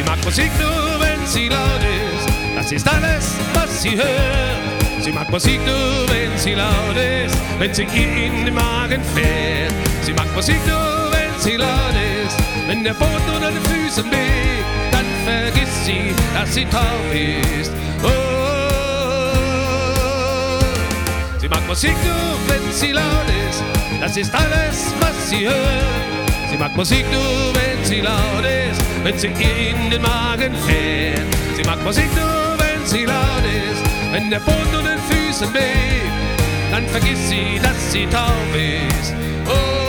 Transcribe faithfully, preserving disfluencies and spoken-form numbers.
Sie mag Musik nur, wenn sie laut ist. Das ist alles, was sie hört. Sie mag Musik nur, wenn sie laut ist, wenn sie ihr in den Magen fährt. Sie mag Musik nur, wenn sie laut ist, wenn der Boden unter den Füßen weht. Dann vergisst sie, dass sie taub ist. Oh, sie mag Musik nur, wenn sie laut ist. Das ist alles, was sie hört. Sie mag Musik nur, wenn sie laut ist, wenn sie ihr in den Magen fährt. Sie mag Musik nur, wenn sie laut ist, wenn der Boden unter den Füßen weht. Dann vergisst sie, dass sie taub ist. Oh,